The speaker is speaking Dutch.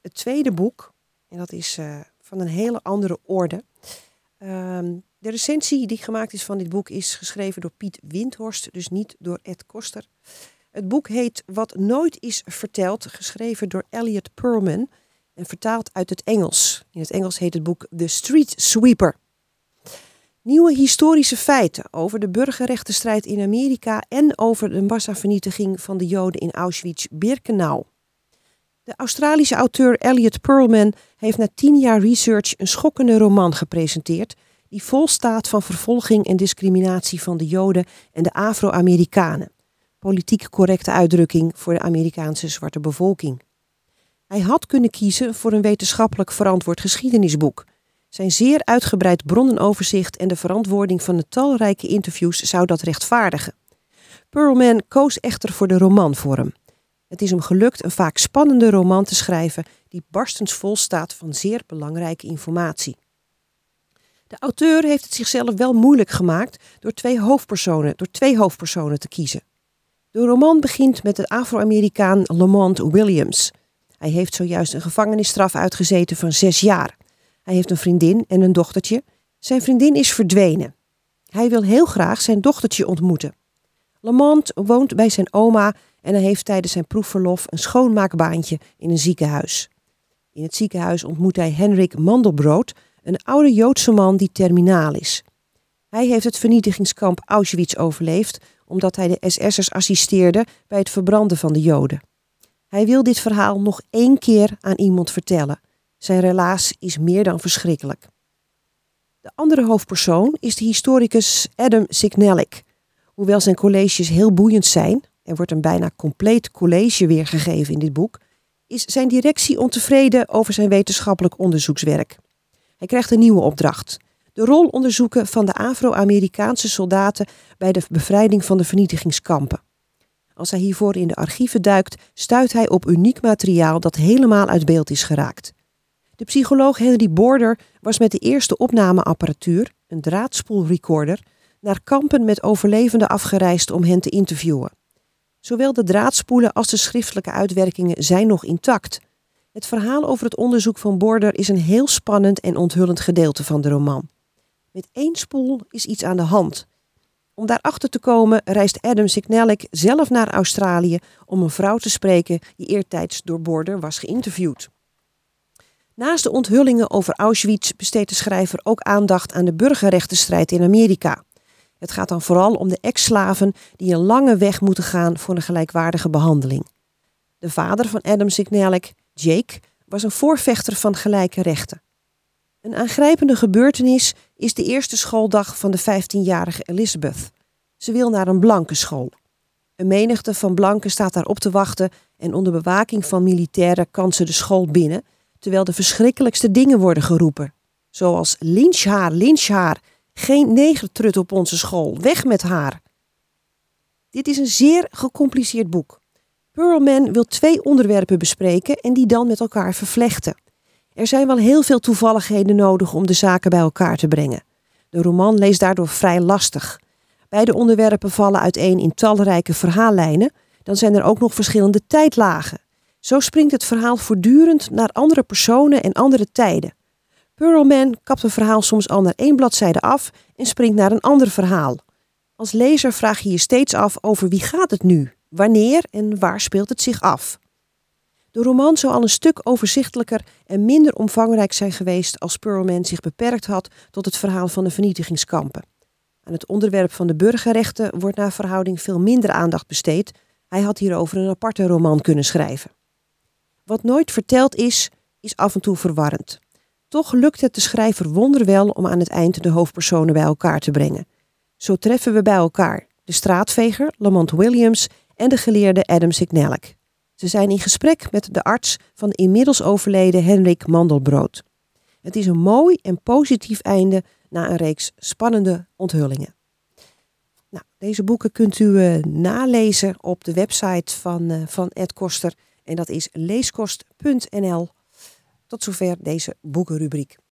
het tweede boek. En dat is van een hele andere orde. De recensie die gemaakt is van dit boek is geschreven door Piet Windhorst, dus niet door Ed Koster. Het boek heet Wat nooit is verteld, geschreven door Elliot Perlman en vertaald uit het Engels. In het Engels heet het boek The Street Sweeper. Nieuwe historische feiten over de burgerrechtenstrijd in Amerika en over de massavernietiging van de Joden in Auschwitz-Birkenau. De Australische auteur Elliot Perlman heeft na 10 jaar research een schokkende roman gepresenteerd die vol staat van vervolging en discriminatie van de Joden en de Afro-Amerikanen. Politiek correcte uitdrukking voor de Amerikaanse zwarte bevolking. Hij had kunnen kiezen voor een wetenschappelijk verantwoord geschiedenisboek. Zijn zeer uitgebreid bronnenoverzicht en de verantwoording van de talrijke interviews zou dat rechtvaardigen. Perlman koos echter voor de romanvorm. Het is hem gelukt een vaak spannende roman te schrijven die barstensvol staat van zeer belangrijke informatie. De auteur heeft het zichzelf wel moeilijk gemaakt door twee hoofdpersonen te kiezen. De roman begint met de Afro-Amerikaan Lamont Williams. Hij heeft zojuist een gevangenisstraf uitgezeten van 6 jaar. Hij heeft een vriendin en een dochtertje. Zijn vriendin is verdwenen. Hij wil heel graag zijn dochtertje ontmoeten. Lamont woont bij zijn oma en hij heeft tijdens zijn proefverlof een schoonmaakbaantje in een ziekenhuis. In het ziekenhuis ontmoet hij Henrik Mandelbrot, een oude Joodse man die terminaal is. Hij heeft het vernietigingskamp Auschwitz overleefd omdat hij de SS'ers assisteerde bij het verbranden van de Joden. Hij wil dit verhaal nog 1 keer aan iemand vertellen. Zijn relaas is meer dan verschrikkelijk. De andere hoofdpersoon is de historicus Adam Signalik. Hoewel zijn colleges heel boeiend zijn, er wordt een bijna compleet college weergegeven in dit boek, is zijn directie ontevreden over zijn wetenschappelijk onderzoekswerk. Hij krijgt een nieuwe opdracht. De rol onderzoeken van de Afro-Amerikaanse soldaten bij de bevrijding van de vernietigingskampen. Als hij hiervoor in de archieven duikt, stuit hij op uniek materiaal dat helemaal uit beeld is geraakt. De psycholoog Henry Border was met de eerste opnameapparatuur, een draadspoelrecorder, naar kampen met overlevenden afgereisd om hen te interviewen. Zowel de draadspoelen als de schriftelijke uitwerkingen zijn nog intact. Het verhaal over het onderzoek van Border is een heel spannend en onthullend gedeelte van de roman. Met 1 spoel is iets aan de hand. Om daarachter te komen reist Adam Signalik zelf naar Australië om een vrouw te spreken die eertijds door Border was geïnterviewd. Naast de onthullingen over Auschwitz besteedt de schrijver ook aandacht aan de burgerrechtenstrijd in Amerika. Het gaat dan vooral om de ex-slaven die een lange weg moeten gaan voor een gelijkwaardige behandeling. De vader van Adam Signalik, Jake, was een voorvechter van gelijke rechten. Een aangrijpende gebeurtenis is de eerste schooldag van de 15-jarige Elizabeth. Ze wil naar een blankenschool. Een menigte van blanken staat daar op te wachten en onder bewaking van militairen kan ze de school binnen, terwijl de verschrikkelijkste dingen worden geroepen. Zoals lynch haar, geen negertrut op onze school, weg met haar. Dit is een zeer gecompliceerd boek. Perlman wil 2 onderwerpen bespreken en die dan met elkaar vervlechten. Er zijn wel heel veel toevalligheden nodig om de zaken bij elkaar te brengen. De roman leest daardoor vrij lastig. Beide onderwerpen vallen uiteen in talrijke verhaallijnen. Dan zijn er ook nog verschillende tijdlagen. Zo springt het verhaal voortdurend naar andere personen en andere tijden. Perlman kapt een verhaal soms al naar 1 bladzijde af en springt naar een ander verhaal. Als lezer vraag je je steeds af over wie gaat het nu, wanneer en waar speelt het zich af. De roman zou al een stuk overzichtelijker en minder omvangrijk zijn geweest als Perlman zich beperkt had tot het verhaal van de vernietigingskampen. Aan het onderwerp van de burgerrechten wordt naar verhouding veel minder aandacht besteed. Hij had hierover een aparte roman kunnen schrijven. Wat nooit verteld is af en toe verwarrend. Toch lukt het de schrijver wonderwel om aan het eind de hoofdpersonen bij elkaar te brengen. Zo treffen we bij elkaar de straatveger Lamont Williams en de geleerde Adam Signalik. Ze zijn in gesprek met de arts van de inmiddels overleden Henrik Mandelbrot. Het is een mooi en positief einde na een reeks spannende onthullingen. Nou, deze boeken kunt u nalezen op de website van Ed Koster en dat is leeskost.nl. Tot zover deze boekenrubriek.